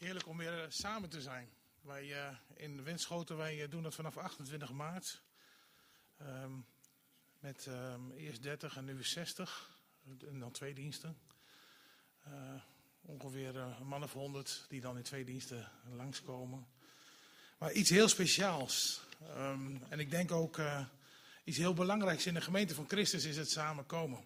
Heerlijk om weer samen te zijn. Wij in Winschoten, wij doen dat vanaf 28 maart. Met eerst 30 en nu 60. En dan 2 diensten. Ongeveer een man of 100 die dan in 2 diensten langskomen. Maar iets heel speciaals. En ik denk ook iets heel belangrijks in de gemeente van Christus is het samenkomen.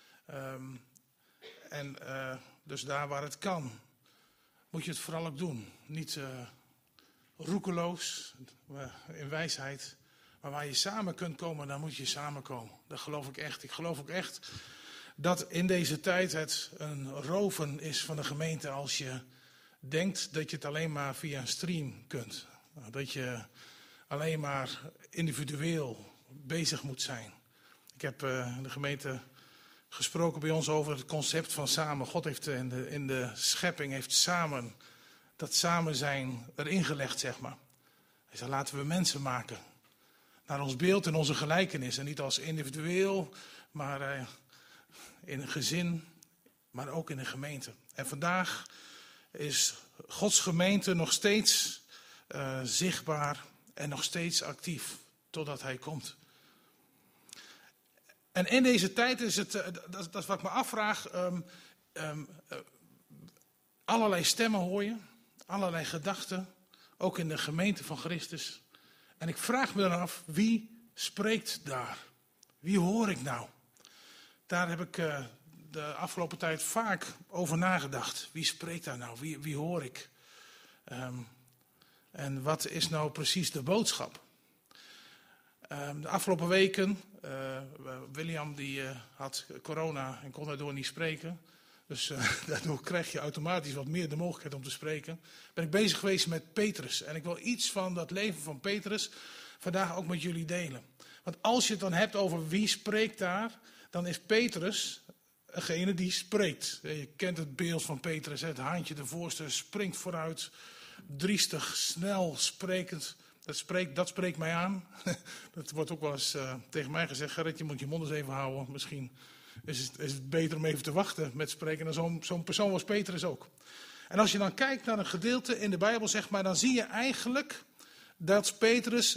Dus daar waar het kan, moet je het vooral ook doen. Niet roekeloos, in wijsheid. Maar waar je samen kunt komen, dan moet je samenkomen. Dat geloof ik echt. Ik geloof ook echt dat in deze tijd het een roven is van de gemeente als je denkt dat je het alleen maar via een stream kunt. Dat je alleen maar individueel bezig moet zijn. Ik heb in de gemeente gesproken bij ons over het concept van samen. God heeft in de schepping heeft samen, dat samen zijn erin gelegd, zeg maar. Hij zei, laten we mensen maken. Naar ons beeld en onze gelijkenis. En niet als individueel, maar in een gezin, maar ook in een gemeente. En vandaag is Gods gemeente nog steeds zichtbaar en nog steeds actief. Totdat hij komt. En in deze tijd is het, dat is wat ik me afvraag, allerlei stemmen hoor je, allerlei gedachten, ook in de gemeente van Christus. En ik vraag me dan af, wie spreekt daar? Wie hoor ik nou? Daar heb ik de afgelopen tijd vaak over nagedacht. Wie spreekt daar nou? Wie hoor ik? En wat is nou precies de boodschap? De afgelopen weken, William die had corona en kon daardoor niet spreken. Dus daardoor krijg je automatisch wat meer de mogelijkheid om te spreken. Ben ik bezig geweest met Petrus. En ik wil iets van dat leven van Petrus vandaag ook met jullie delen. Want als je het dan hebt over wie spreekt daar, dan is Petrus degene die spreekt. Je kent het beeld van Petrus, het haantje de voorste springt vooruit, driestig, snel sprekend. Dat spreekt mij aan. Dat wordt ook wel eens tegen mij gezegd. Gerrit, je moet je mond eens even houden. Misschien is het beter om even te wachten met spreken. En zo'n persoon was Petrus ook. En als je dan kijkt naar een gedeelte in de Bijbel, zeg maar, dan zie je eigenlijk dat Petrus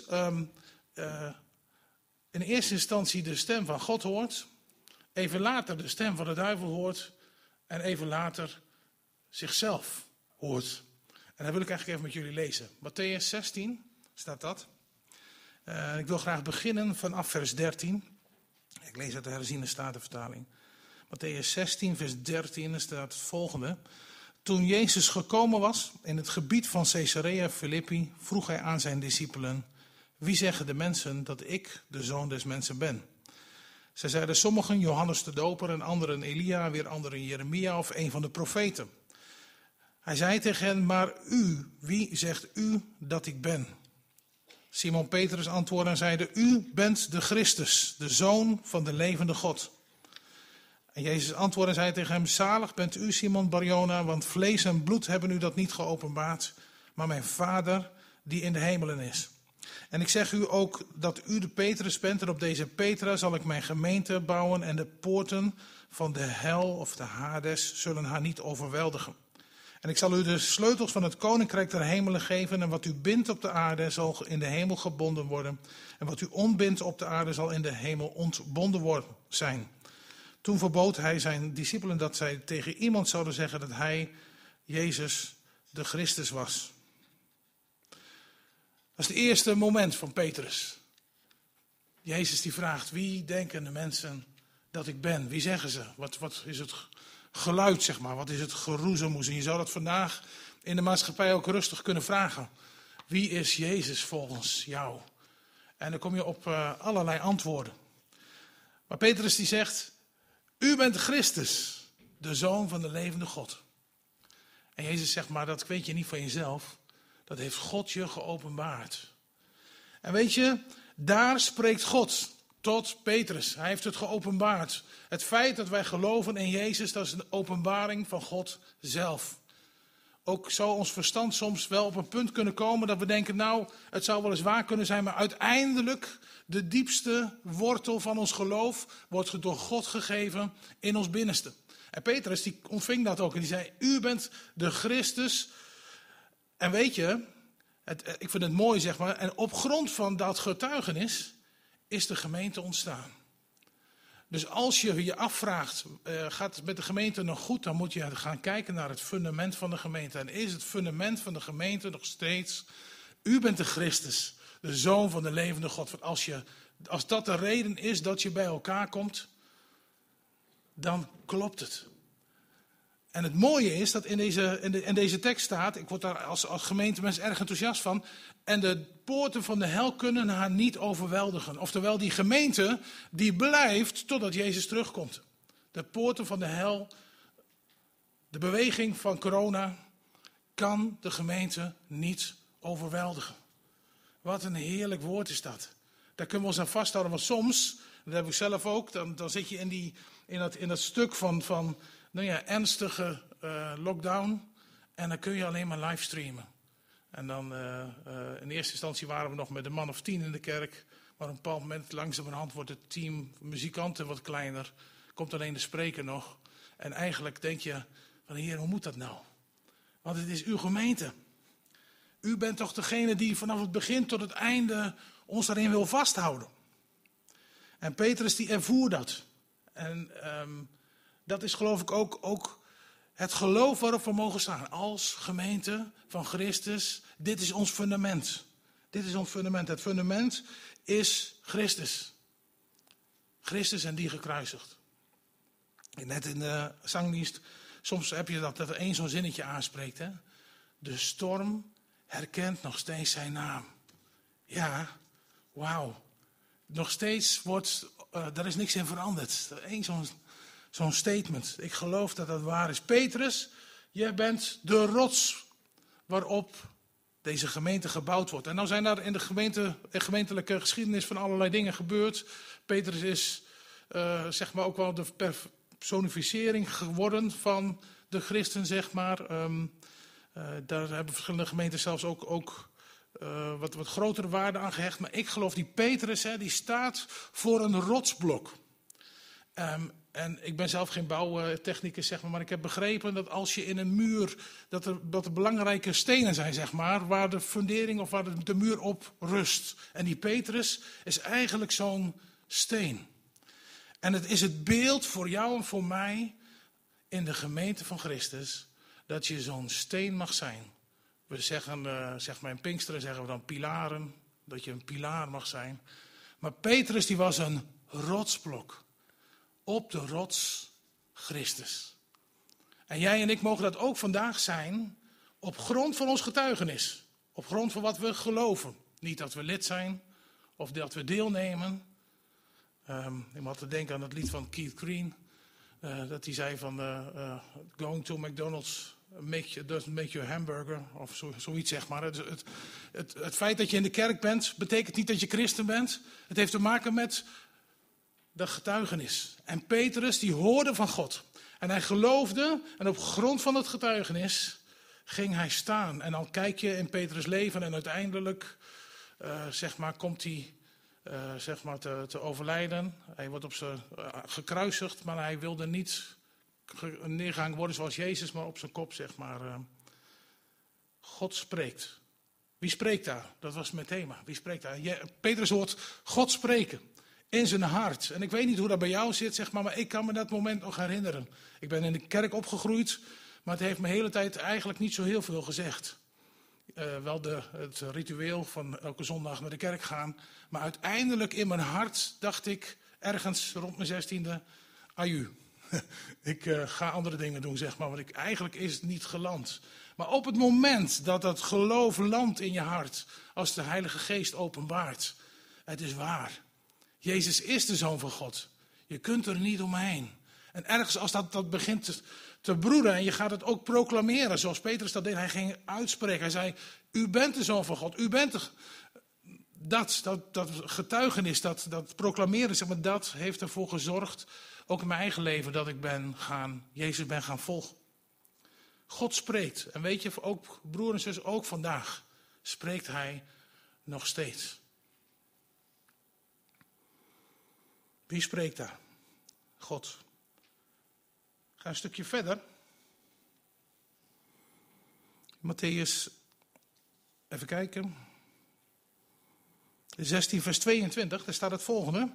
in eerste instantie de stem van God hoort. Even later de stem van de duivel hoort. En even later zichzelf hoort. En dat wil ik eigenlijk even met jullie lezen. Mattheüs 16 staat dat. Ik wil graag beginnen vanaf vers 13. Ik lees uit de herziene statenvertaling. Mattheüs 16 vers 13 staat het volgende. Toen Jezus gekomen was in het gebied van Caesarea Philippi, vroeg hij aan zijn discipelen: wie zeggen de mensen dat ik de Zoon des Mensen ben? Zij zeiden sommigen Johannes de Doper en anderen Elia, weer anderen Jeremia of een van de profeten. Hij zei tegen hen, maar u, wie zegt u dat ik ben? Simon Petrus antwoordde en zeide, u bent de Christus, de Zoon van de levende God. En Jezus antwoordde en zei tegen hem, zalig bent u Simon Barjona, want vlees en bloed hebben u dat niet geopenbaard, maar mijn Vader die in de hemelen is. En ik zeg u ook dat u de Petrus bent en op deze Petra zal ik mijn gemeente bouwen en de poorten van de hel of de Hades zullen haar niet overweldigen. En ik zal u de sleutels van het koninkrijk der hemelen geven. En wat u bindt op de aarde zal in de hemel gebonden worden. En wat u ontbindt op de aarde zal in de hemel ontbonden zijn. Toen verbood hij zijn discipelen dat zij tegen iemand zouden zeggen dat hij, Jezus, de Christus was. Dat is het eerste moment van Petrus. Jezus die vraagt, wie denken de mensen dat ik ben? Wie zeggen ze? Wat is het geluid, zeg maar? Wat is het geroezemoes? En je zou dat vandaag in de maatschappij ook rustig kunnen vragen. Wie is Jezus volgens jou? En dan kom je op allerlei antwoorden. Maar Petrus die zegt, u bent Christus, de Zoon van de levende God. En Jezus zegt, maar dat weet je niet van jezelf. Dat heeft God je geopenbaard. En weet je, daar spreekt God tot Petrus. Hij heeft het geopenbaard. Het feit dat wij geloven in Jezus, dat is een openbaring van God zelf. Ook zou ons verstand soms wel op een punt kunnen komen dat we denken, nou, het zou wel eens waar kunnen zijn, maar uiteindelijk de diepste wortel van ons geloof wordt door God gegeven in ons binnenste. En Petrus die ontving dat ook en die zei, u bent de Christus, En weet je, ik vind het mooi, zeg maar. En op grond van dat getuigenis is de gemeente ontstaan. Dus als je je afvraagt, gaat het met de gemeente nog goed? Dan moet je gaan kijken naar het fundament van de gemeente. En is het fundament van de gemeente nog steeds: u bent de Christus, de Zoon van de levende God. Want als dat de reden is dat je bij elkaar komt, dan klopt het. En het mooie is dat in deze tekst staat, ik word daar als gemeentemens erg enthousiast van, en de poorten van de hel kunnen haar niet overweldigen. Oftewel, die gemeente die blijft totdat Jezus terugkomt. De poorten van de hel, de beweging van corona, kan de gemeente niet overweldigen. Wat een heerlijk woord is dat. Daar kunnen we ons aan vasthouden, want soms, dat heb ik zelf ook, dan zit je in dat stuk van ernstige lockdown. En dan kun je alleen maar livestreamen. En dan in eerste instantie waren we nog met een man of 10 in de kerk. Maar op een bepaald moment langzamerhand wordt het team muzikanten wat kleiner. Komt alleen de spreker nog. En eigenlijk denk je van Heer, hoe moet dat nou? Want het is uw gemeente. U bent toch degene die vanaf het begin tot het einde ons daarin wil vasthouden. En Petrus die ervoer dat. En dat is geloof ik ook het geloof waarop we mogen staan. Als gemeente van Christus, dit is ons fundament. Dit is ons fundament. Het fundament is Christus. Christus en die gekruisigd. Net in de zangdienst, soms heb je dat er één zo'n zinnetje aanspreekt. Hè? De storm herkent nog steeds zijn naam. Ja, wauw. Nog steeds daar is niks in veranderd. Eén zo'n statement. Ik geloof dat dat waar is. Petrus, jij bent de rots waarop deze gemeente gebouwd wordt. En nou zijn daar in de gemeentelijke geschiedenis van allerlei dingen gebeurd. Petrus is zeg maar ook wel de personificering geworden van de christen, zeg maar. Daar hebben verschillende gemeenten zelfs ook wat grotere waarde aan gehecht. Maar ik geloof die Petrus, die staat voor een rotsblok. En ik ben zelf geen bouwtechnicus, zeg maar ik heb begrepen dat als je in een muur, dat er belangrijke stenen zijn, zeg maar, waar de fundering of waar de muur op rust. En die Petrus is eigenlijk zo'n steen. En het is het beeld voor jou en voor mij in de gemeente van Christus, dat je zo'n steen mag zijn. We zeggen, zeg maar in Pinksteren zeggen we dan pilaren, dat je een pilaar mag zijn. Maar Petrus die was een rotsblok. Op de rots Christus. En jij en ik mogen dat ook vandaag zijn op grond van ons getuigenis. Op grond van wat we geloven. Niet dat we lid zijn of dat we deelnemen. Ik moet te denken aan het lied van Keith Green. Dat hij zei van going to McDonald's doesn't make you a hamburger. Of zoiets zeg maar. Het feit dat je in de kerk bent betekent niet dat je christen bent. Het heeft te maken met de getuigenis. En Petrus die hoorde van God. En hij geloofde en op grond van het getuigenis ging hij staan. En dan kijk je in Petrus' leven en uiteindelijk zeg maar, komt hij zeg maar te overlijden. Hij wordt op zijn gekruisigd, maar hij wilde niet neergehangen worden zoals Jezus, maar op zijn kop zeg maar. God spreekt. Wie spreekt daar? Dat was mijn thema. Wie spreekt daar? Petrus hoort God spreken. In zijn hart. En ik weet niet hoe dat bij jou zit, zeg maar ik kan me dat moment nog herinneren. Ik ben in de kerk opgegroeid, maar het heeft me de hele tijd eigenlijk niet zo heel veel gezegd. Wel het ritueel van elke zondag naar de kerk gaan. Maar uiteindelijk in mijn hart dacht ik, ergens rond mijn 16e, aju. Ik ga andere dingen doen, zeg maar, want eigenlijk is het niet geland. Maar op het moment dat dat geloof landt in je hart, als de Heilige Geest openbaart, het is waar. Jezus is de Zoon van God. Je kunt er niet omheen. En ergens als dat begint te broeden en je gaat het ook proclameren, zoals Petrus dat deed. Hij ging uitspreken. Hij zei, u bent de Zoon van God. U bent dat getuigenis, dat proclameren, zeg maar, dat heeft ervoor gezorgd, ook in mijn eigen leven, dat ik Jezus ben gaan volgen. God spreekt. En weet je, ook broer en zus, ook vandaag spreekt hij nog steeds. Wie spreekt daar? God. Ga een stukje verder. Matthäus Even kijken. 16 vers 22, daar staat het volgende.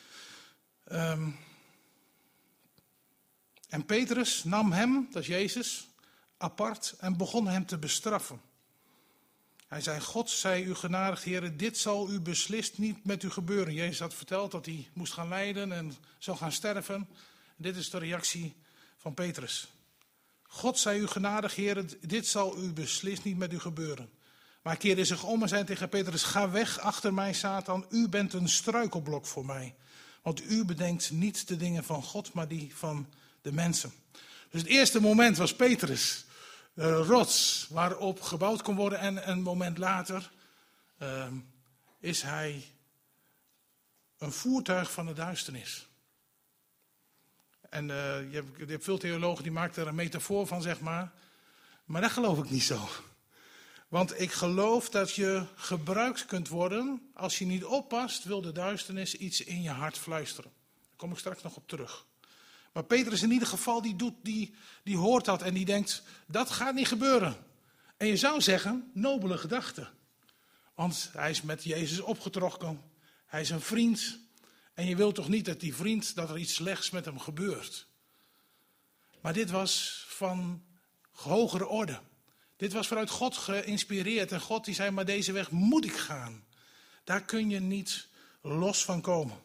En Petrus nam hem, dat is Jezus, apart en begon hem te bestraffen. Hij zei, God zij u genadig, Heere, dit zal u beslist niet met u gebeuren. Jezus had verteld dat hij moest gaan lijden en zou gaan sterven. Dit is de reactie van Petrus. God zij u genadig, Heere, dit zal u beslist niet met u gebeuren. Maar hij keerde zich om en zei tegen Petrus, ga weg achter mij, Satan, u bent een struikelblok voor mij. Want u bedenkt niet de dingen van God, maar die van de mensen. Dus het eerste moment was Petrus, rots waarop gebouwd kon worden. En een moment later is hij een voertuig van de duisternis. En je hebt veel theologen die maken er een metafoor van, zeg maar. Maar dat geloof ik niet zo. Want ik geloof dat je gebruikt kunt worden. Als je niet oppast, wil de duisternis iets in je hart fluisteren. Daar kom ik straks nog op terug. Maar Petrus in ieder geval, die hoort dat en die denkt, dat gaat niet gebeuren. En je zou zeggen, nobele gedachte. Want hij is met Jezus opgetrokken. Hij is een vriend. En je wilt toch niet dat die vriend, dat er iets slechts met hem gebeurt. Maar dit was van hogere orde. Dit was vanuit God geïnspireerd. En God die zei, maar deze weg moet ik gaan. Daar kun je niet los van komen.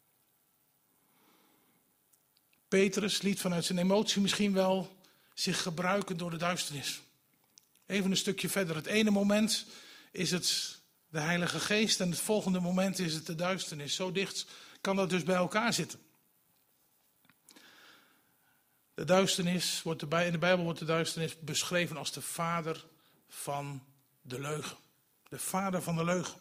Petrus liet vanuit zijn emotie misschien wel zich gebruiken door de duisternis. Even een stukje verder. Het ene moment is het de Heilige Geest en het volgende moment is het de duisternis. Zo dicht kan dat dus bij elkaar zitten. De duisternis in de Bijbel wordt de duisternis beschreven als de vader van de leugen. De vader van de leugen.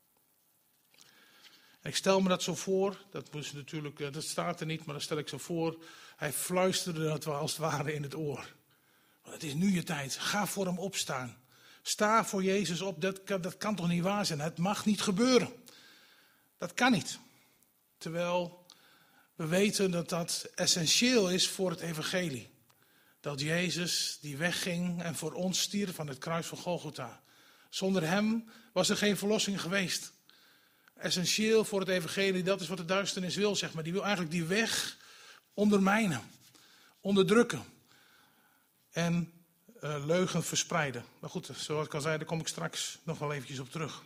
En ik stel me dat zo voor, dat staat er niet, maar dat stel ik zo voor. Hij fluisterde dat wel als het ware in het oor. Want het is nu je tijd, ga voor hem opstaan. Sta voor Jezus op, dat kan toch niet waar zijn, het mag niet gebeuren. Dat kan niet. Terwijl we weten dat dat essentieel is voor het evangelie. Dat Jezus die wegging en voor ons stierf aan het kruis van Golgotha. Zonder hem was er geen verlossing geweest. Essentieel voor het evangelie, dat is wat de duisternis wil, zeg maar. Die wil eigenlijk die weg ondermijnen, onderdrukken en leugen verspreiden. Maar goed, zoals ik al zei, daar kom ik straks nog wel eventjes op terug.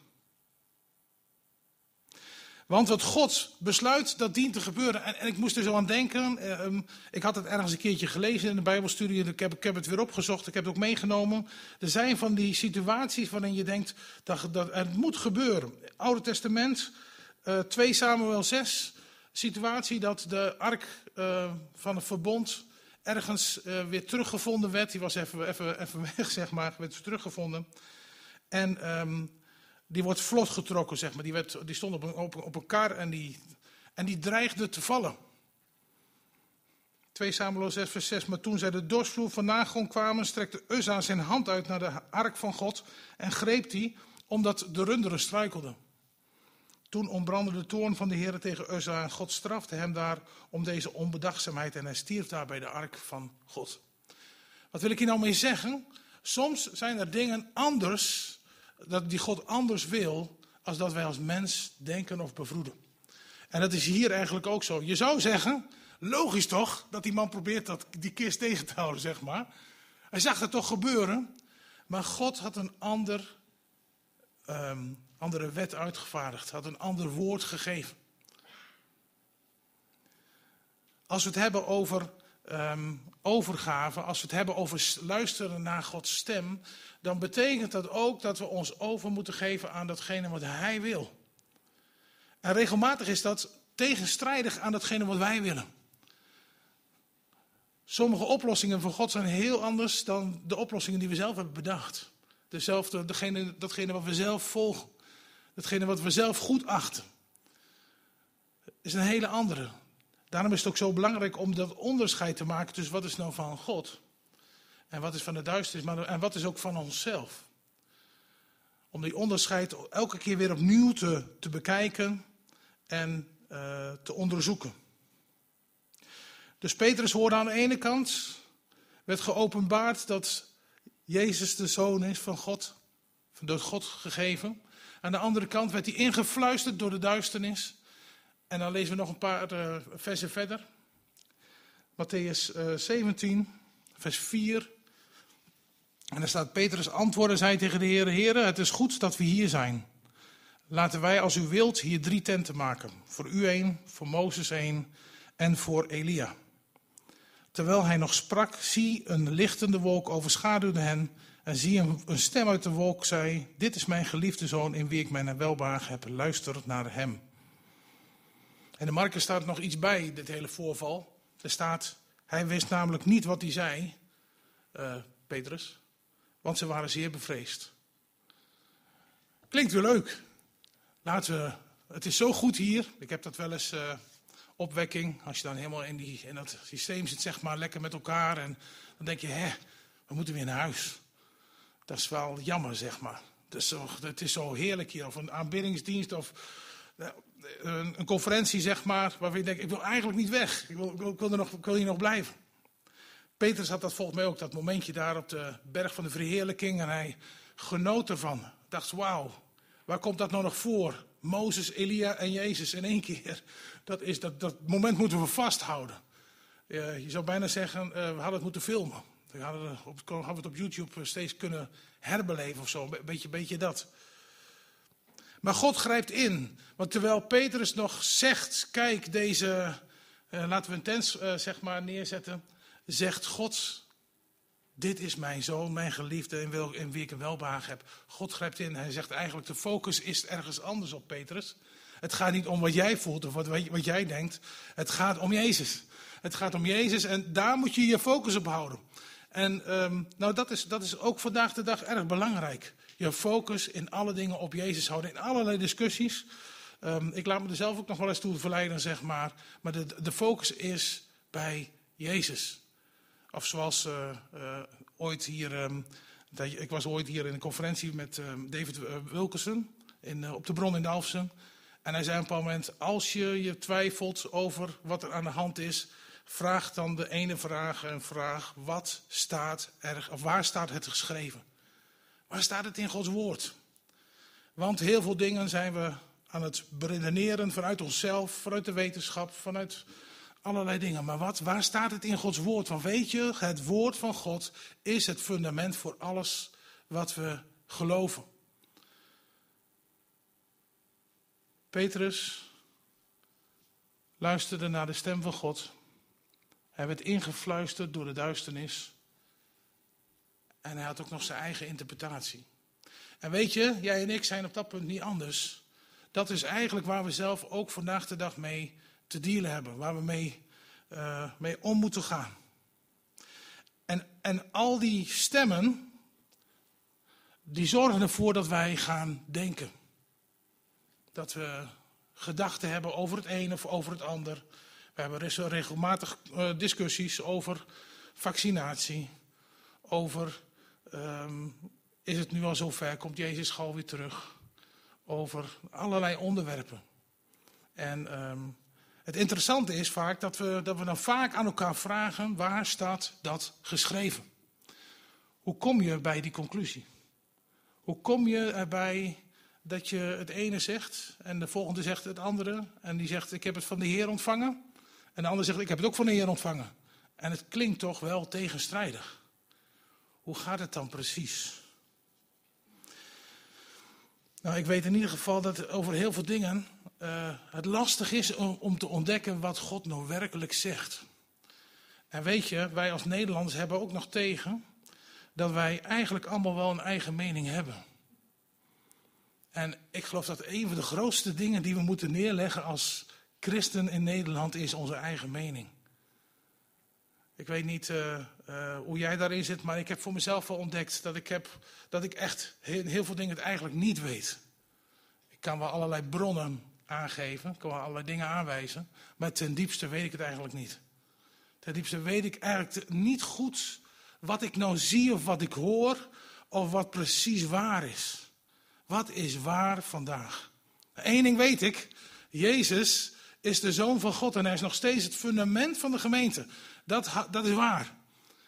Want wat God besluit, dat dient te gebeuren. En ik moest er zo aan denken. Ik had het ergens een keertje gelezen in de Bijbelstudie. Ik heb het weer opgezocht. Ik heb het ook meegenomen. Er zijn van die situaties waarin je denkt dat het moet gebeuren. Oude Testament, 2 Samuel 6. Situatie dat de ark van het verbond ergens weer teruggevonden werd. Die was even weg, zeg maar. Werd teruggevonden. En die wordt vlot getrokken, zeg maar. Die stond op een kar en die dreigde te vallen. 2 Samuel 6 vers 6. Maar toen zij de dorsvloer van Nagon kwamen, strekte Uzza zijn hand uit naar de ark van God en greep die, omdat de runderen struikelden. Toen ontbrandde de toorn van de Heer tegen Uzza en God strafte hem daar om deze onbedachtzaamheid en hij stierf daar bij de ark van God. Wat wil ik hier nou mee zeggen? Soms zijn er dingen anders die God anders wil, als dat wij als mens denken of bevroeden. En dat is hier eigenlijk ook zo. Je zou zeggen, logisch toch, dat die man probeert die kist tegen te houden, zeg maar. Hij zag het toch gebeuren, maar God had een andere wet uitgevaardigd, had een ander woord gegeven. Als we het hebben over overgave, als we het hebben over luisteren naar Gods stem, dan betekent dat ook dat we ons over moeten geven aan datgene wat Hij wil. En regelmatig is dat tegenstrijdig aan datgene wat wij willen. Sommige oplossingen van God zijn heel anders dan de oplossingen die we zelf hebben bedacht. Datgene wat we zelf volgen. Datgene wat we zelf goed achten. Is een hele andere. Daarom is het ook zo belangrijk om dat onderscheid te maken tussen wat is nou van God en wat is van de duisternis en wat is ook van onszelf. Om die onderscheid elke keer weer opnieuw te bekijken en te onderzoeken. Dus Petrus hoorde aan de ene kant, werd geopenbaard dat Jezus de Zoon is van God, door God gegeven. Aan de andere kant werd hij ingefluisterd door de duisternis. En dan lezen we nog een paar versen verder. Mattheüs 17, vers 4. En daar staat: Petrus antwoordde, zei tegen de Heere: Heere, het is goed dat we hier zijn. Laten wij als u wilt hier 3 tenten maken. Voor u 1, voor Mozes 1 en voor Elia. Terwijl hij nog sprak, zie, een lichtende wolk overschaduwde hen. En zie, een stem uit de wolk zei: Dit is mijn geliefde zoon in wie ik mijn welbehagen heb. Luister naar hem. En in Markus staat nog iets bij dit hele voorval. Er staat: hij wist namelijk niet wat hij zei, Petrus, want ze waren zeer bevreesd. Klinkt weer leuk. Het is zo goed hier. Ik heb dat wel eens opwekking. Als je dan helemaal in dat systeem zit, zeg maar, lekker met elkaar. En dan denk je, we moeten weer naar huis. Dat is wel jammer, zeg maar. Het is zo heerlijk hier. Of een aanbiddingsdienst of een conferentie, zeg maar. Waarvan je denkt, ik wil eigenlijk niet weg. Ik wil hier nog blijven. Petrus had dat volgens mij ook, dat momentje daar op de berg van de verheerlijking. En hij genoot ervan. Dacht, wauw, waar komt dat nou nog voor? Mozes, Elia en Jezus in één keer. Dat moment moeten we vasthouden. Je zou bijna zeggen, we hadden het moeten filmen. We hadden het op YouTube steeds kunnen herbeleven of zo. Een beetje dat. Maar God grijpt in. Want terwijl Petrus nog zegt, kijk, laten we een tent zeg maar neerzetten. Zegt God, dit is mijn zoon, mijn geliefde, in wie ik een welbehagen heb. God grijpt in. Hij zegt eigenlijk, de focus is ergens anders op, Petrus. Het gaat niet om wat jij voelt of wat jij denkt. Het gaat om Jezus. Het gaat om Jezus en daar moet je je focus op houden. En dat is ook vandaag de dag erg belangrijk. Je focus in alle dingen op Jezus houden. In allerlei discussies. Ik laat me er zelf ook nog wel eens toe verleiden, zeg maar. Maar de focus is bij Jezus. Of zoals ooit hier... ik was ooit hier in een conferentie met David Wilkerson op de Bron in Dalfsen. En hij zei op een bepaald moment, als je twijfelt over wat er aan de hand is, vraag dan de ene vraag, wat staat er, of waar staat het geschreven? Waar staat het in Gods woord? Want heel veel dingen zijn we aan het beredeneren vanuit onszelf, vanuit de wetenschap, vanuit allerlei dingen. Maar waar staat het in Gods woord? Want weet je, het woord van God is het fundament voor alles wat we geloven. Petrus luisterde naar de stem van God. Hij werd ingefluisterd door de duisternis. En hij had ook nog zijn eigen interpretatie. En weet je, jij en ik zijn op dat punt niet anders. Dat is eigenlijk waar we zelf ook vandaag de dag mee te dealen hebben. Waar we mee om moeten gaan. En al die stemmen, die zorgen ervoor dat wij gaan denken. Dat we gedachten hebben over het een of over het ander. We hebben regelmatig discussies over vaccinatie. Over, is het nu al zover, komt Jezus gauw weer terug. Over allerlei onderwerpen. En het interessante is vaak dat we dan vaak aan elkaar vragen, waar staat dat geschreven? Hoe kom je bij die conclusie? Hoe kom je erbij dat je het ene zegt en de volgende zegt het andere. En die zegt, ik heb het van de Heer ontvangen. En de ander zegt, ik heb het ook van de Heer ontvangen. En het klinkt toch wel tegenstrijdig. Hoe gaat het dan precies? Nou, ik weet in ieder geval dat over heel veel dingen het lastig is om te ontdekken wat God nou werkelijk zegt. En weet je, wij als Nederlanders hebben ook nog tegen dat wij eigenlijk allemaal wel een eigen mening hebben. En ik geloof dat een van de grootste dingen die we moeten neerleggen als christen in Nederland is onze eigen mening. Ik weet niet hoe jij daarin zit, maar ik heb voor mezelf wel ontdekt dat ik echt heel veel dingen het eigenlijk niet weet. Ik kan wel allerlei bronnen aangeven, ik kan wel allerlei dingen aanwijzen, maar ten diepste weet ik het eigenlijk niet. Ten diepste weet ik eigenlijk niet goed wat ik nou zie of wat ik hoor of wat precies waar is. Wat is waar vandaag? Eén ding weet ik, Jezus is de Zoon van God en hij is nog steeds het fundament van de gemeente. Dat is waar.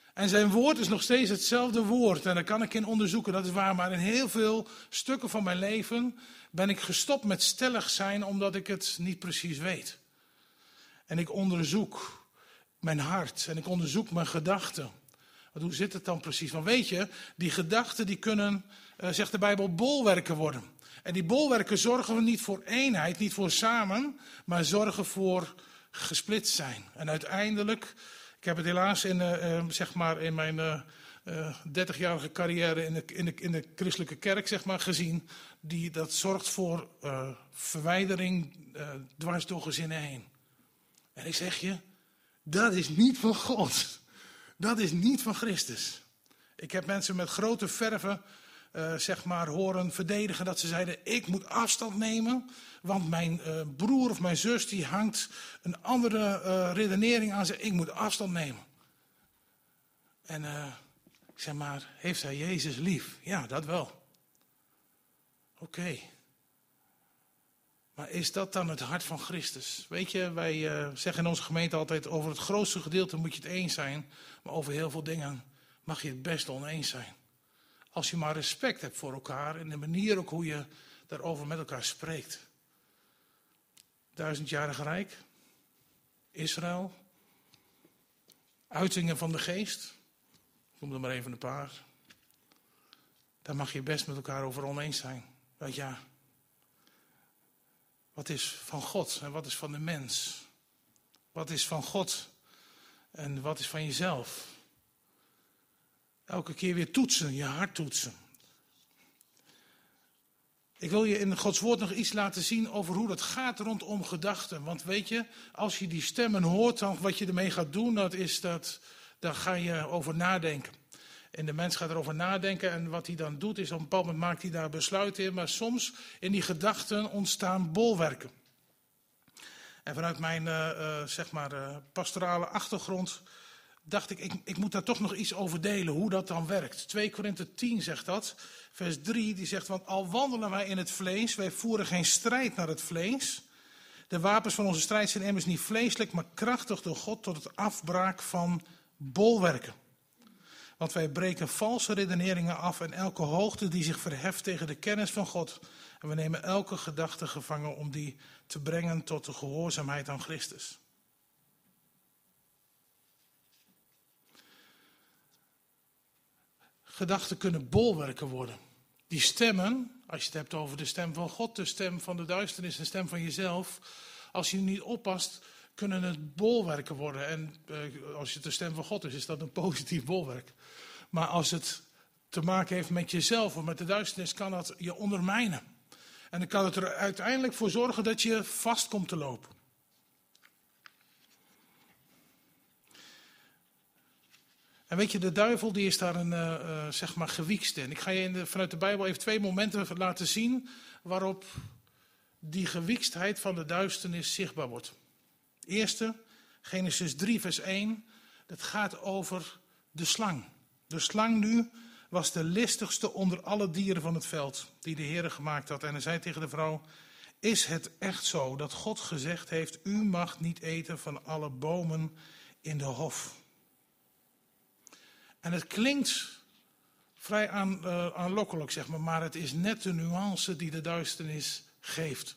En zijn woord is nog steeds hetzelfde woord. En daar kan ik in onderzoeken, dat is waar. Maar in heel veel stukken van mijn leven ben ik gestopt met stellig zijn, omdat ik het niet precies weet. En ik onderzoek mijn hart en ik onderzoek mijn gedachten. Want hoe zit het dan precies? Want weet je, die gedachten die kunnen, zegt de Bijbel, bolwerken worden. En die bolwerken zorgen niet voor eenheid, niet voor samen, maar zorgen voor gesplitst zijn. En uiteindelijk, ik heb het helaas in mijn 30-jarige carrière in de christelijke kerk gezien, dat zorgt voor verwijdering dwars door gezinnen heen. En ik zeg je, dat is niet van God. Dat is niet van Christus. Ik heb mensen met grote verven horen verdedigen dat ze zeiden, ik moet afstand nemen, want mijn broer of mijn zus die hangt een andere redenering aan zich. Ik moet afstand nemen. En ik zeg maar, heeft hij Jezus lief? Ja, dat wel. Oké. Maar is dat dan het hart van Christus? Weet je, wij zeggen in onze gemeente altijd, over het grootste gedeelte moet je het eens zijn, maar over heel veel dingen mag je het best oneens zijn. Als je maar respect hebt voor elkaar en de manier ook hoe je daarover met elkaar spreekt. 1000-jarig Rijk, Israël, uitingen van de geest, ik noem er maar even een paar. Daar mag je best met elkaar over oneens zijn. Want ja, wat is van God en wat is van de mens? Wat is van God en wat is van jezelf? Elke keer weer toetsen, je hart toetsen. Ik wil je in Gods woord nog iets laten zien over hoe dat gaat rondom gedachten. Want weet je, als je die stemmen hoort, dan wat je ermee gaat doen, daar ga je over nadenken. En de mens gaat erover nadenken en wat hij dan doet is, op een bepaald moment maakt hij daar besluiten in. Maar soms in die gedachten ontstaan bolwerken. En vanuit mijn pastorale achtergrond dacht ik moet daar toch nog iets over delen, hoe dat dan werkt. 2 Korinthe 10 zegt dat, vers 3, die zegt, want al wandelen wij in het vlees, wij voeren geen strijd naar het vlees. De wapens van onze strijd zijn immers niet vleeselijk, maar krachtig door God tot het afbraak van bolwerken. Want wij breken valse redeneringen af en elke hoogte die zich verheft tegen de kennis van God. En we nemen elke gedachte gevangen om die te brengen tot de gehoorzaamheid aan Christus. Gedachten kunnen bolwerken worden. Die stemmen, als je het hebt over de stem van God, de stem van de duisternis, de stem van jezelf. Als je niet oppast, kunnen het bolwerken worden. En als het de stem van God is dat een positief bolwerk. Maar als het te maken heeft met jezelf of met de duisternis, kan dat je ondermijnen. En dan kan het er uiteindelijk voor zorgen dat je vast komt te lopen. En weet je, de duivel die is daar gewiekst in. Ik ga je vanuit de Bijbel even 2 momenten laten zien waarop die gewiekstheid van de duisternis zichtbaar wordt. Eerste, Genesis 3 vers 1, dat gaat over de slang. De slang nu was de listigste onder alle dieren van het veld die de Heere gemaakt had. En hij zei tegen de vrouw, is het echt zo dat God gezegd heeft, u mag niet eten van alle bomen in de hof? En het klinkt vrij aanlokkelijk, maar het is net de nuance die de duisternis geeft.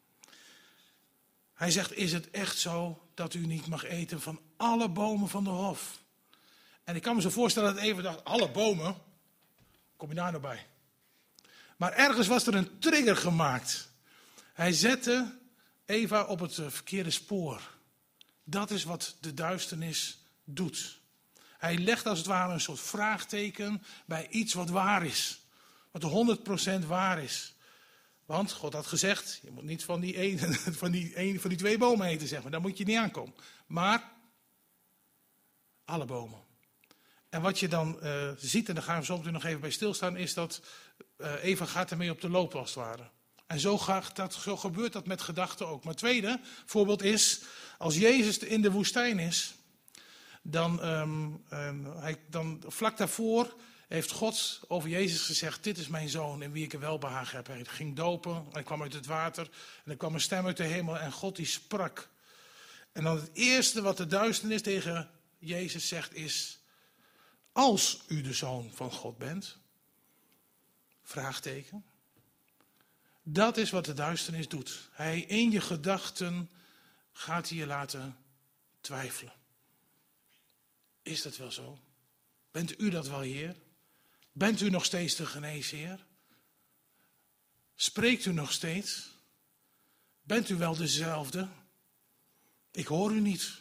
Hij zegt, is het echt zo dat u niet mag eten van alle bomen van de hof? En ik kan me zo voorstellen dat Eva dacht, alle bomen? Kom je daar nou bij? Maar ergens was er een trigger gemaakt. Hij zette Eva op het verkeerde spoor. Dat is wat de duisternis doet. Hij legt als het ware een soort vraagteken bij iets wat waar is. Wat 100% waar is. Want God had gezegd, je moet niet van die 2 bomen eten, daar moet je niet aankomen. Maar alle bomen. En wat je dan ziet, en daar gaan we zo meteen nog even bij stilstaan, is dat Eva gaat ermee op de loop als het ware. En zo gebeurt dat met gedachten ook. Maar het tweede voorbeeld is, als Jezus in de woestijn is, dan vlak daarvoor heeft God over Jezus gezegd, dit is mijn zoon in wie ik een welbehagen heb. Hij ging dopen, hij kwam uit het water en er kwam een stem uit de hemel en God die sprak. En dan het eerste wat de duisternis tegen Jezus zegt is, Als u de Zoon van God bent. Vraagteken. Dat is wat de duisternis doet. Hij in je gedachten gaat hij je laten twijfelen. Is dat wel zo? Bent u dat wel, Heer? Bent u nog steeds de geneesheer? Spreekt u nog steeds? Bent u wel dezelfde? Ik hoor u niet.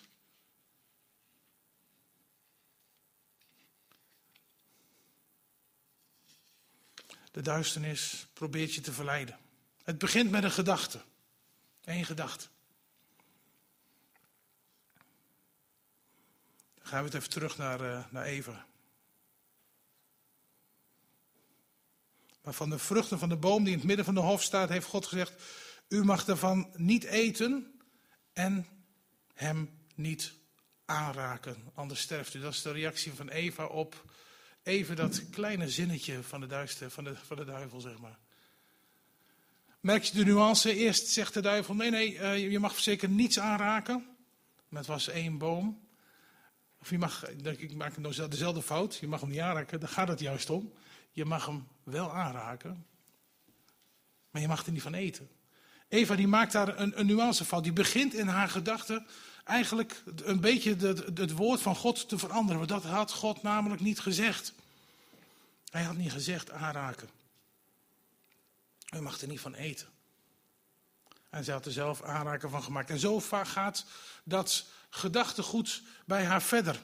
De duisternis probeert je te verleiden. Het begint met een gedachte. Eén gedachte. Dan gaan we het even terug naar Eva. Maar van de vruchten van de boom die in het midden van de hof staat, heeft God gezegd: u mag daarvan niet eten en hem niet aanraken, anders sterft u. Dat is de reactie van Eva op even dat kleine zinnetje van de duivel, zeg maar. Merk je de nuance? Eerst zegt de duivel: nee, je mag zeker niets aanraken. Maar het was één boom. Of ik maak nou dezelfde fout, je mag hem niet aanraken, daar gaat het juist om. Je mag hem wel aanraken, maar je mag er niet van eten. Eva die maakt daar een nuancefout. Die begint in haar gedachten eigenlijk een beetje het woord van God te veranderen. Want dat had God namelijk niet gezegd. Hij had niet gezegd aanraken. U mag er niet van eten. En zij had er zelf aanraken van gemaakt. En zo vaak gaat dat gedachtegoed bij haar verder.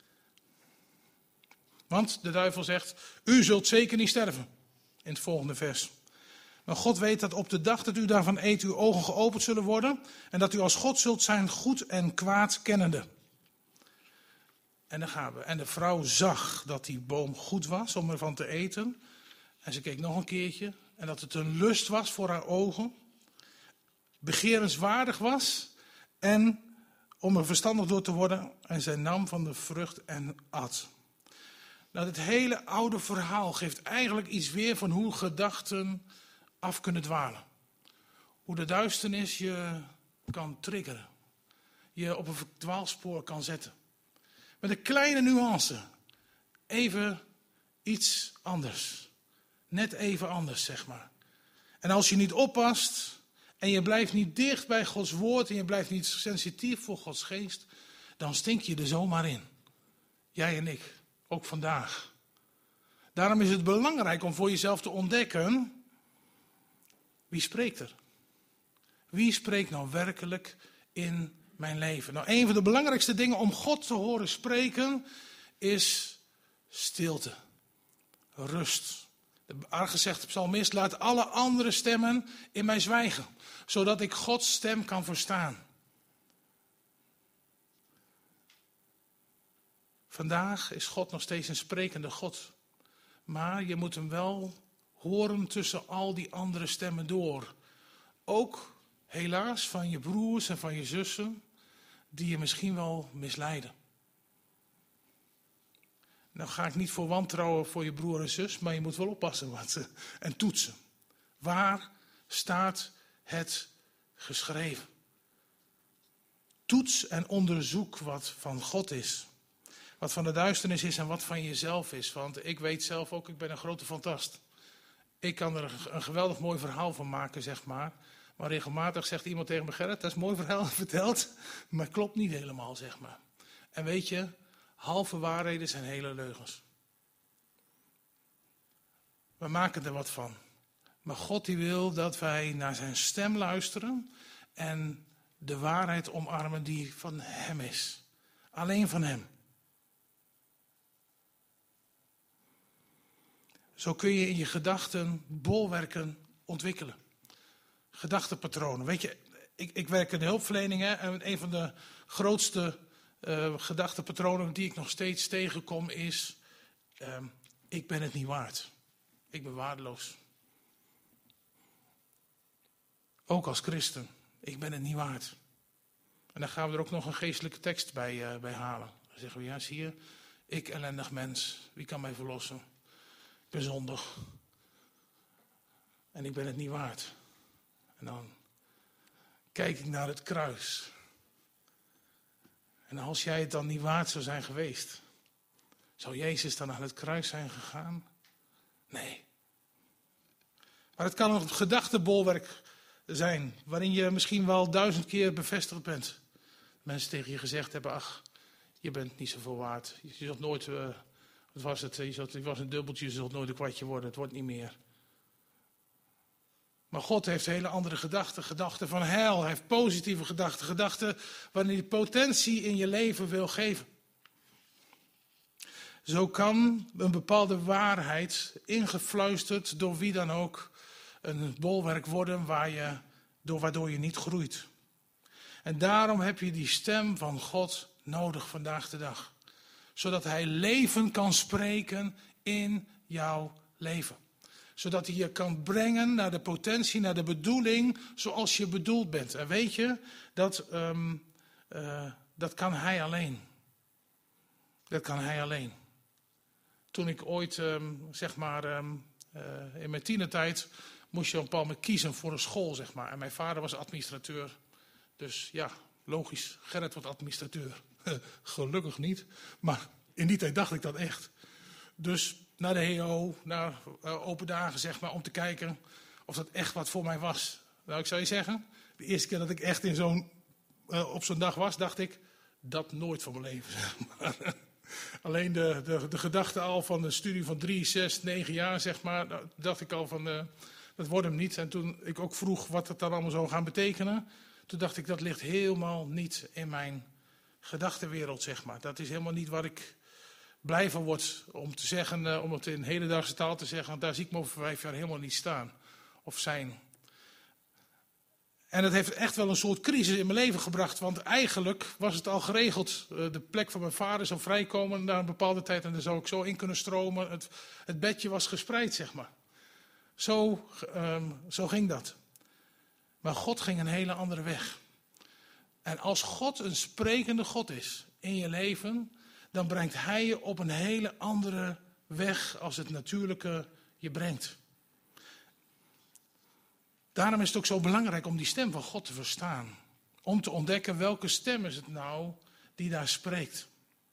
Want de duivel zegt: u zult zeker niet sterven. In het volgende vers. Maar God weet dat op de dag dat u daarvan eet, uw ogen geopend zullen worden. En dat u als God zult zijn, goed en kwaad kennende. En dan gaan we. En de vrouw zag dat die boom goed was om ervan te eten. En ze keek nog een keertje. En dat het een lust was voor haar ogen. Begerenswaardig was. En om er verstandig door te worden. En zij nam van de vrucht en at. Nou, het hele oude verhaal geeft eigenlijk iets weer van hoe gedachten af kunnen dwalen. Hoe de duisternis je kan triggeren. Je op een dwaalspoor kan zetten. Met een kleine nuance. Even iets anders. Net even anders, zeg maar. En als je niet oppast en je blijft niet dicht bij Gods woord en je blijft niet sensitief voor Gods geest, dan stink je er zomaar in. Jij en ik, ook vandaag. Daarom is het belangrijk om voor jezelf te ontdekken: wie spreekt er? Wie spreekt nou werkelijk in mijn leven? Nou, een van de belangrijkste dingen om God te horen spreken is stilte. Rust. De gezegde psalmist: laat alle andere stemmen in mij zwijgen, zodat ik Gods stem kan verstaan. Vandaag is God nog steeds een sprekende God. Maar je moet hem wel horen tussen al die andere stemmen door. Ook helaas van je broers en van je zussen die je misschien wel misleiden. Nou ga ik niet voor wantrouwen voor je broer en zus, maar je moet wel oppassen en toetsen. Waar staat het geschreven? Toets en onderzoek wat van God is. Wat van de duisternis is en wat van jezelf is. Want ik weet zelf ook, ik ben een grote fantast. Ik kan er een geweldig mooi verhaal van maken, zeg maar. Maar regelmatig zegt iemand tegen me: Gerrit, dat is een mooi verhaal verteld, maar klopt niet helemaal, zeg maar. En weet je, halve waarheden zijn hele leugens. We maken er wat van. Maar God die wil dat wij naar zijn stem luisteren en de waarheid omarmen die van hem is. Alleen van hem. Zo kun je in je gedachten bolwerken ontwikkelen. Gedachtenpatronen. Weet je, ik werk in de hulpverlening en een van de grootste gedachtenpatronen die ik nog steeds tegenkom is: ik ben het niet waard. Ik ben waardeloos. Ook als christen. Ik ben het niet waard. En dan gaan we er ook nog een geestelijke tekst bij halen. Dan zeggen we: ja, zie je, ik ellendig mens, wie kan mij verlossen? Ik ben zondig. En ik ben het niet waard. En dan kijk ik naar het kruis. En als jij het dan niet waard zou zijn geweest, Zou Jezus dan aan het kruis zijn gegaan? Nee. Maar het kan een gedachtebolwerk zijn, waarin je misschien wel 1000 keer bevestigd bent. Mensen tegen je gezegd hebben, ach, je bent niet zoveel waard. Je zult nooit, wat was het? Je was een dubbeltje, je zult nooit een kwartje worden, het wordt niet meer. Maar God heeft hele andere gedachten, gedachten van heil. Hij heeft positieve gedachten, gedachten waarin hij potentie in je leven wil geven. Zo kan een bepaalde waarheid, ingefluisterd door wie dan ook, een bolwerk worden waardoor je niet groeit. En daarom heb je die stem van God nodig vandaag de dag. Zodat hij leven kan spreken in jouw leven. Zodat hij je kan brengen naar de potentie, naar de bedoeling zoals je bedoeld bent. En weet je, dat kan hij alleen. Dat kan hij alleen. Toen ik ooit, in mijn tienertijd, moest je op een bepaald moment kiezen voor een school, zeg maar. En mijn vader was administrateur. Dus ja, logisch, Gerrit wordt administrateur. Gelukkig niet, maar in die tijd dacht ik dat echt. Dus naar de HEO, naar open dagen, zeg maar, om te kijken of dat echt wat voor mij was. Nou, ik zou je zeggen, de eerste keer dat ik echt op zo'n dag was, dacht ik, dat nooit van mijn leven, zeg maar. Alleen de gedachte al van een studie van 3, 6, 9 jaar, zeg maar, dacht ik al van, dat wordt hem niet. En toen ik ook vroeg wat het dan allemaal zou gaan betekenen, toen dacht ik, dat ligt helemaal niet in mijn gedachtenwereld, zeg maar. Dat is helemaal niet waar ik blij van word om te zeggen, om het in hedendaagse taal te zeggen, daar zie ik me over 5 jaar helemaal niet staan of zijn. En dat heeft echt wel een soort crisis in mijn leven gebracht, want eigenlijk was het al geregeld. De plek van mijn vader zou vrijkomen na een bepaalde tijd en daar zou ik zo in kunnen stromen. Het bedje was gespreid, zeg maar. Zo ging dat. Maar God ging een hele andere weg. En als God een sprekende God is in je leven, dan brengt hij je op een hele andere weg als het natuurlijke je brengt. Daarom is het ook zo belangrijk om die stem van God te verstaan. Om te ontdekken welke stem is het nou die daar spreekt.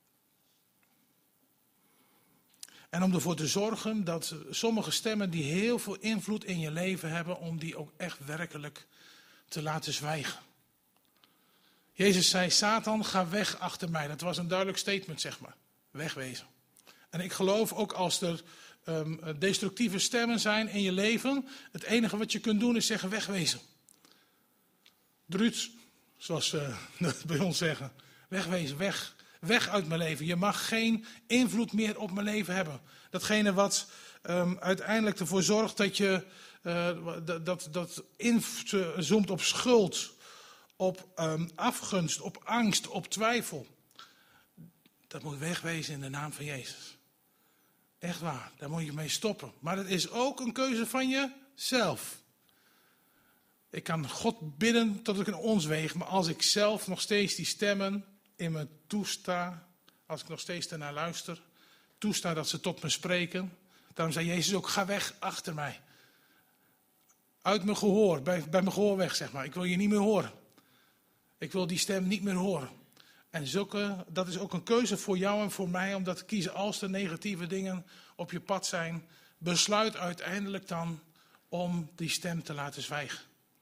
En om ervoor te zorgen dat sommige stemmen die heel veel invloed in je leven hebben, om die ook echt werkelijk te laten zwijgen. Jezus zei, Satan, ga weg achter mij. Dat was een duidelijk statement, zeg maar. Wegwezen. En ik geloof ook als er destructieve stemmen zijn in je leven, het enige wat je kunt doen is zeggen, wegwezen. Druut, zoals ze bij ons zeggen. Wegwezen, weg. Weg uit mijn leven. Je mag geen invloed meer op mijn leven hebben. Datgene wat uiteindelijk ervoor zorgt dat je dat inzoomt op schuld, op afgunst, op angst, op twijfel. Dat moet wegwezen in de naam van Jezus. Echt waar, daar moet je mee stoppen. Maar het is ook een keuze van jezelf. Ik kan God bidden tot ik een ons weeg, maar als ik zelf nog steeds die stemmen in me toesta, als ik nog steeds daarnaar luister, toesta dat ze tot me spreken, daarom zei Jezus ook, ga weg achter mij. Uit mijn gehoor, bij mijn gehoor weg, zeg maar. Ik wil je niet meer horen. Ik wil die stem niet meer horen. En dat is ook een keuze voor jou en voor mij om dat te kiezen. Als er negatieve dingen op je pad zijn, besluit uiteindelijk dan om die stem te laten zwijgen.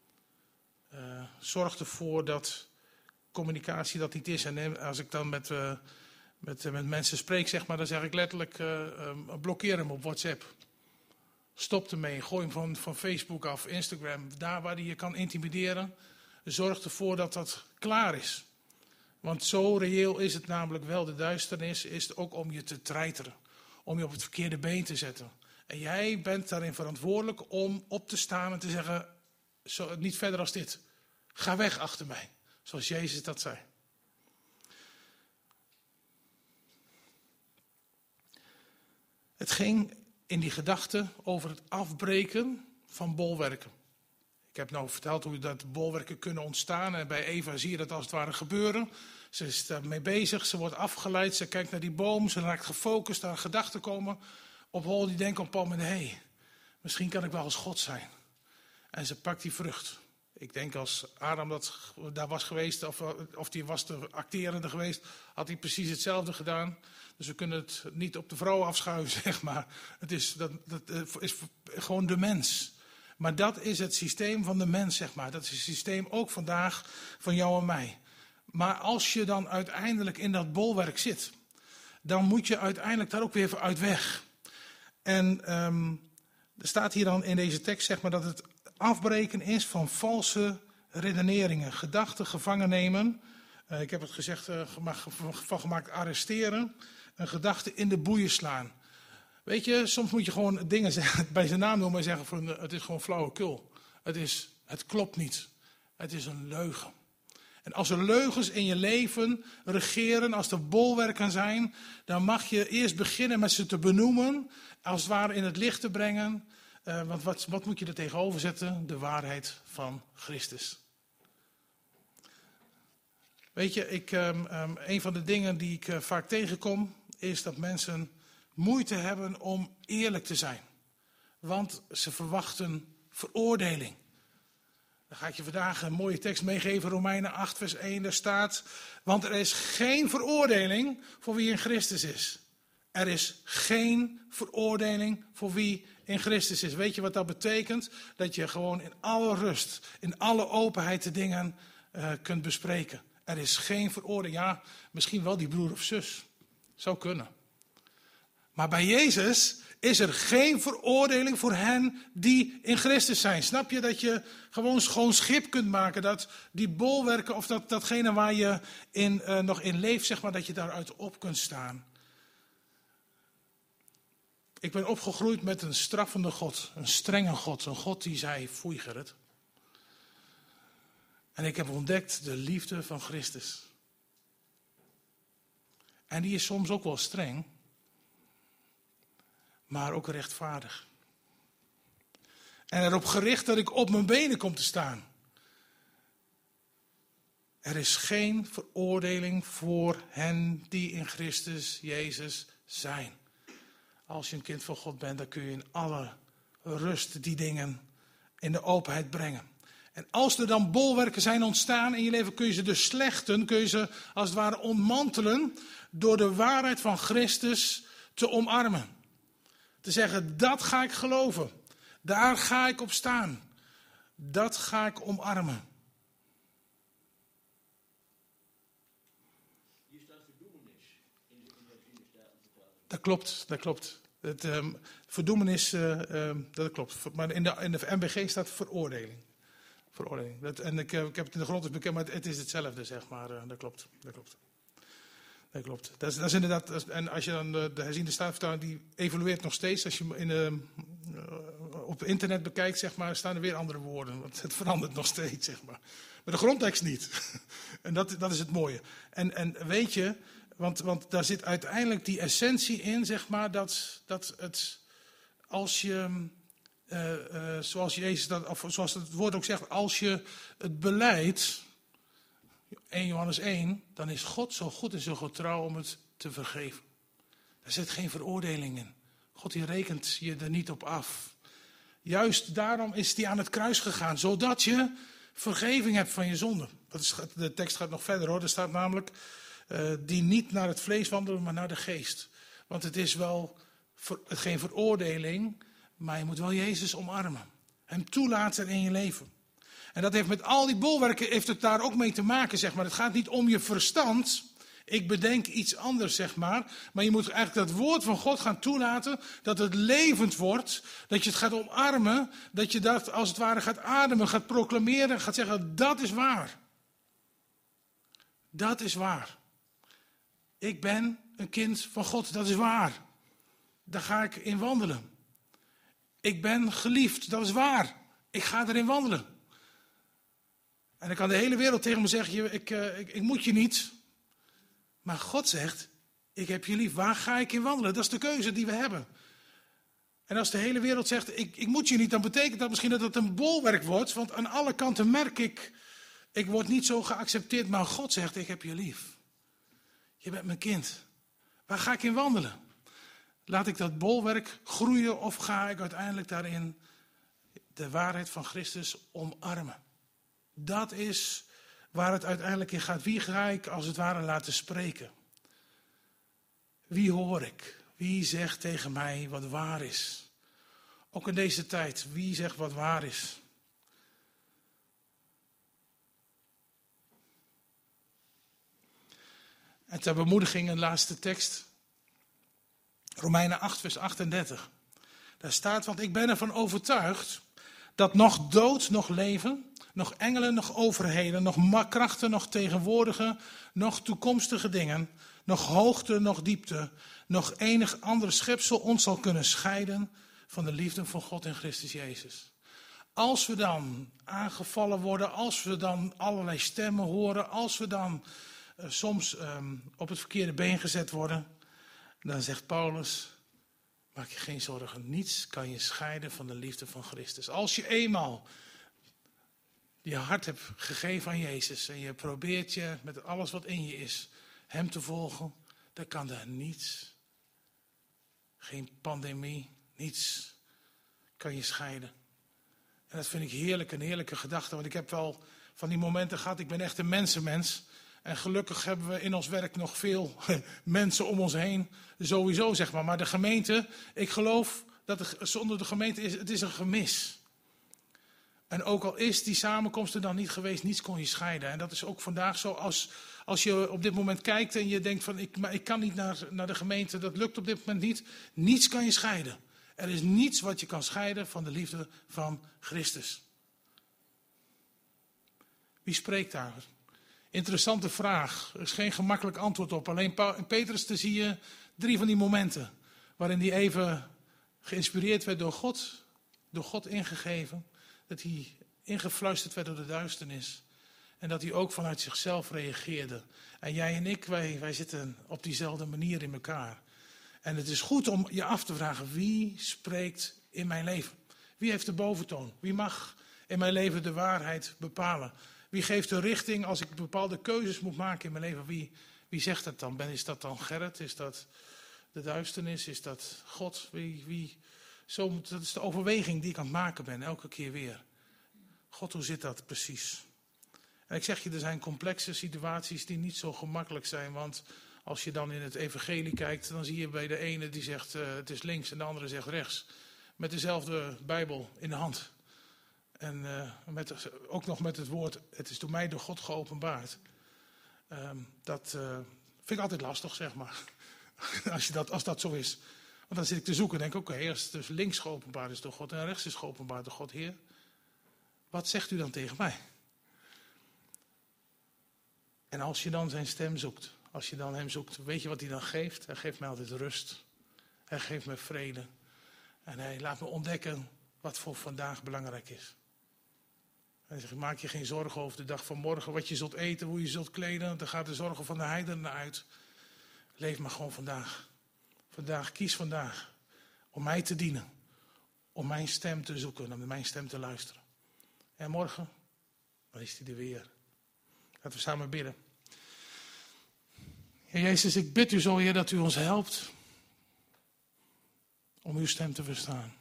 Zorg ervoor dat communicatie dat niet is. En als ik dan met mensen spreek, zeg maar, dan zeg ik letterlijk, blokkeer hem op WhatsApp. Stop ermee, gooi hem van Facebook af, Instagram, daar waar hij je kan intimideren. Zorg ervoor dat dat klaar is. Want zo reëel is het namelijk wel. De duisternis is het ook om je te treiteren. Om je op het verkeerde been te zetten. En jij bent daarin verantwoordelijk om op te staan en te zeggen, niet verder als dit. Ga weg achter mij. Zoals Jezus dat zei. Het ging in die gedachte over het afbreken van bolwerken. Ik heb nou verteld hoe dat bolwerken kunnen ontstaan. En bij Eva zie je dat als het ware gebeuren. Ze is daarmee bezig, ze wordt afgeleid, ze kijkt naar die boom, ze raakt gefocust, aan gedachten komen op hol. Die denken op een moment, misschien kan ik wel als God zijn. En ze pakt die vrucht. Ik denk als Adam daar was geweest, of die was de acterende geweest, had hij precies hetzelfde gedaan. Dus we kunnen het niet op de vrouw afschuiven, zeg maar. Dat is gewoon de mens. Maar dat is het systeem van de mens, zeg maar. Dat is het systeem ook vandaag van jou en mij. Maar als je dan uiteindelijk in dat bolwerk zit, dan moet je uiteindelijk daar ook weer uit weg. En er staat hier dan in deze tekst, zeg maar, dat het afbreken is van valse redeneringen, gedachten gevangen nemen. Ik heb het gezegd, van gemaakt arresteren, een gedachte in de boeien slaan. Weet je, soms moet je gewoon dingen zeggen, bij zijn naam noemen en zeggen van het is gewoon flauwekul. Het klopt niet. Het is een leugen. En als er leugens in je leven regeren, als er bolwerken zijn, dan mag je eerst beginnen met ze te benoemen, als het ware in het licht te brengen. Want wat moet je er tegenover zetten? De waarheid van Christus. Weet je, een van de dingen die ik vaak tegenkom, is dat mensen moeite hebben om eerlijk te zijn. Want ze verwachten veroordeling. Dan ga ik je vandaag een mooie tekst meegeven, Romeinen 8 vers 1, daar staat: want er is geen veroordeling voor wie in Christus is. Er is geen veroordeling voor wie in Christus is. Weet je wat dat betekent? Dat je gewoon in alle rust, in alle openheid de dingen kunt bespreken. Er is geen veroordeling. Ja, misschien wel die broer of zus. Zou kunnen. Maar bij Jezus is er geen veroordeling voor hen die in Christus zijn. Snap je dat je gewoon schoon schip kunt maken? Dat die bolwerken of datgene waar je nog in leeft, zeg maar, dat je daaruit op kunt staan. Ik ben opgegroeid met een straffende God, een strenge God. Een God die zei, foei Gerrit. En ik heb ontdekt de liefde van Christus. En die is soms ook wel streng, maar ook rechtvaardig. En erop gericht dat ik op mijn benen kom te staan. Er is geen veroordeling voor hen die in Christus Jezus zijn. Als je een kind van God bent, dan kun je in alle rust die dingen in de openheid brengen. En als er dan bolwerken zijn ontstaan in je leven, kun je ze dus slechten, kun je ze als het ware ontmantelen door de waarheid van Christus te omarmen. Te zeggen, dat ga ik geloven. Daar ga ik op staan. Dat ga ik omarmen. Hier staat verdoemenis in de Statenvertaling. Dat klopt. Verdoemenis, dat klopt. Maar in de MBG staat veroordeling. Ik heb het in de grond bekend, maar het is hetzelfde, zeg maar. Dat klopt. Dat klopt. Dat is inderdaad, en als je dan de herziende Statenvertaling, die evolueert nog steeds. Als je op internet bekijkt, zeg maar, staan er weer andere woorden. Want het verandert nog steeds, zeg maar. Maar de grondtekst niet. En dat is het mooie. En weet je, want daar zit uiteindelijk die essentie in, zeg maar, dat het, als je, zoals Jezus dat, of zoals het woord ook zegt, als je het belijdt, 1 Johannes 1, dan is God zo goed en zo getrouw om het te vergeven. Daar zit geen veroordeling in. God die rekent je er niet op af. Juist daarom is hij aan het kruis gegaan, zodat je vergeving hebt van je zonden. De tekst gaat nog verder hoor, er staat namelijk, die niet naar het vlees wandelen, maar naar de geest. Want het is wel geen veroordeling, maar je moet wel Jezus omarmen. Hem toelaten in je leven. En dat heeft met al die bolwerken, heeft het daar ook mee te maken, zeg maar. Het gaat niet om je verstand. Ik bedenk iets anders, zeg maar. Maar je moet eigenlijk dat woord van God gaan toelaten, dat het levend wordt. Dat je het gaat omarmen, dat je dat als het ware gaat ademen, gaat proclameren, gaat zeggen, dat is waar. Dat is waar. Ik ben een kind van God, dat is waar. Daar ga ik in wandelen. Ik ben geliefd, dat is waar. Ik ga erin wandelen. En dan kan de hele wereld tegen me zeggen, ik moet je niet. Maar God zegt, ik heb je lief, waar ga ik in wandelen? Dat is de keuze die we hebben. En als de hele wereld zegt, ik moet je niet, dan betekent dat misschien dat het een bolwerk wordt. Want aan alle kanten merk ik word niet zo geaccepteerd. Maar God zegt, ik heb je lief. Je bent mijn kind. Waar ga ik in wandelen? Laat ik dat bolwerk groeien of ga ik uiteindelijk daarin de waarheid van Christus omarmen? Dat is waar het uiteindelijk in gaat. Wie ga ik als het ware laten spreken? Wie hoor ik? Wie zegt tegen mij wat waar is? Ook in deze tijd, wie zegt wat waar is? En ter bemoediging een laatste tekst. Romeinen 8 vers 38. Daar staat, want ik ben ervan overtuigd dat nog dood, nog leven, nog engelen, nog overheden, nog krachten, nog tegenwoordige, nog toekomstige dingen, nog hoogte, nog diepte, nog enig ander schepsel ons zal kunnen scheiden van de liefde van God in Christus Jezus. Als we dan aangevallen worden, als we dan allerlei stemmen horen, als we dan soms op het verkeerde been gezet worden, dan zegt Paulus, maak je geen zorgen, niets kan je scheiden van de liefde van Christus. Als je eenmaal je hart hebt gegeven aan Jezus en je probeert je met alles wat in je is, hem te volgen, dan kan daar niets, geen pandemie, niets kan je scheiden. En dat vind ik heerlijk, een heerlijke gedachte, want ik heb wel van die momenten gehad, ik ben echt een mensenmens. En gelukkig hebben we in ons werk nog veel mensen om ons heen, sowieso zeg maar. Maar de gemeente, ik geloof dat zonder de gemeente het is een gemis. En ook al is die samenkomst er dan niet geweest, niets kon je scheiden. En dat is ook vandaag zo, als je op dit moment kijkt en je denkt van ik kan niet naar de gemeente, dat lukt op dit moment niet. Niets kan je scheiden. Er is niets wat je kan scheiden van de liefde van Christus. Wie spreekt daar? Interessante vraag. Er is geen gemakkelijk antwoord op. Alleen in Petrus zie je 3 van die momenten waarin hij even geïnspireerd werd door God ingegeven. Dat hij ingefluisterd werd door de duisternis. En dat hij ook vanuit zichzelf reageerde. En jij en ik, wij zitten op diezelfde manier in elkaar. En het is goed om je af te vragen, wie spreekt in mijn leven? Wie heeft de boventoon? Wie mag in mijn leven de waarheid bepalen? Wie geeft de richting als ik bepaalde keuzes moet maken in mijn leven? Wie zegt dat dan? Is dat dan Gerrit? Is dat de duisternis? Is dat God? Dat is de overweging die ik aan het maken ben, elke keer weer. God, hoe zit dat precies? En ik zeg je, er zijn complexe situaties die niet zo gemakkelijk zijn. Want als je dan in het evangelie kijkt, dan zie je bij de ene die zegt het is links en de andere zegt rechts. Met dezelfde Bijbel in de hand. En ook nog met het woord, het is door mij door God geopenbaard. Dat vind ik altijd lastig, zeg maar. als dat zo is. Want dan zit ik te zoeken en denk oké, eerst dus links geopenbaard is door God en rechts is geopenbaard door God. Heer, wat zegt u dan tegen mij? En als je dan zijn stem zoekt, als je dan hem zoekt, weet je wat hij dan geeft? Hij geeft mij altijd rust. Hij geeft me vrede. En hij laat me ontdekken wat voor vandaag belangrijk is. Hij zegt, maak je geen zorgen over de dag van morgen, wat je zult eten, hoe je zult kleden. Dan gaat de zorgen van de heidenen uit. Leef maar gewoon vandaag. Kies vandaag om mij te dienen. Om mijn stem te zoeken, om mijn stem te luisteren. En morgen, dan is hij er weer. Laten we samen bidden. Heer Jezus, ik bid u zo, Heer, dat u ons helpt om uw stem te verstaan.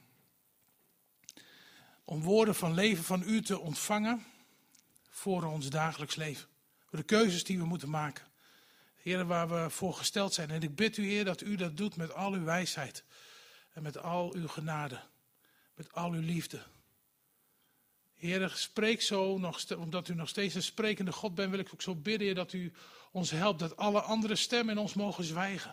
Om woorden van leven van u te ontvangen voor ons dagelijks leven. Voor de keuzes die we moeten maken. Heer, waar we voor gesteld zijn. En ik bid u, Heer, dat u dat doet met al uw wijsheid. En met al uw genade. Met al uw liefde. Heer, spreek zo, omdat u nog steeds een sprekende God bent, wil ik ook zo bidden, Heer, dat u ons helpt. Dat alle andere stemmen in ons mogen zwijgen.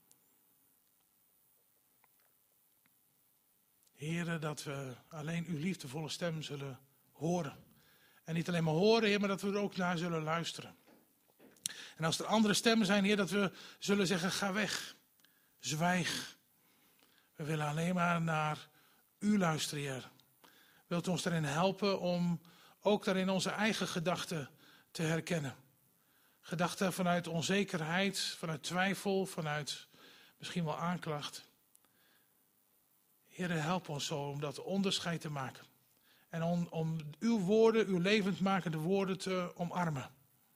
Heer, dat we alleen uw liefdevolle stem zullen horen. En niet alleen maar horen, Heer, maar dat we er ook naar zullen luisteren. En als er andere stemmen zijn, Heer, dat we zullen zeggen, ga weg. Zwijg. We willen alleen maar naar u luisteren, Heer. Wilt u ons daarin helpen om ook daarin onze eigen gedachten te herkennen. Gedachten vanuit onzekerheid, vanuit twijfel, vanuit misschien wel aanklacht. Heer, help ons zo om dat onderscheid te maken. En om uw woorden, uw levendmakende woorden te omarmen.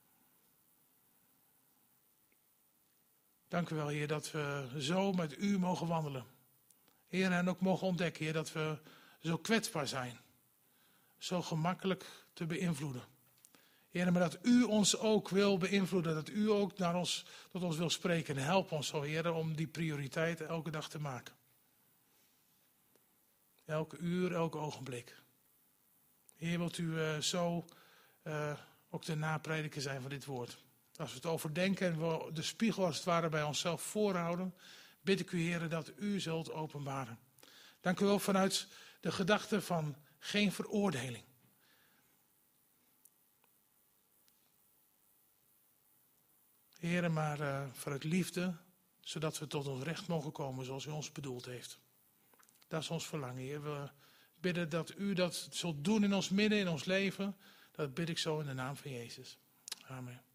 Dank u wel, Heer, dat we zo met u mogen wandelen. Heer, en ook mogen ontdekken, Heer, dat we zo kwetsbaar zijn. Zo gemakkelijk te beïnvloeden. Heer, maar dat u ons ook wil beïnvloeden, dat u ook tot ons wil spreken. En help ons, Heer, om die prioriteit elke dag te maken. Elke uur, elk ogenblik. Heer, wilt u zo ook de naprediker zijn van dit woord. Als we het overdenken en we de spiegel als het ware bij onszelf voorhouden, bid ik u, Heer, dat u zult openbaren. Dank u wel vanuit de gedachte van geen veroordeling. Heer, maar vanuit liefde, zodat we tot ons recht mogen komen zoals u ons bedoeld heeft. Dat is ons verlangen, Heer. We bidden dat u dat zult doen in ons midden, in ons leven. Dat bid ik zo in de naam van Jezus. Amen.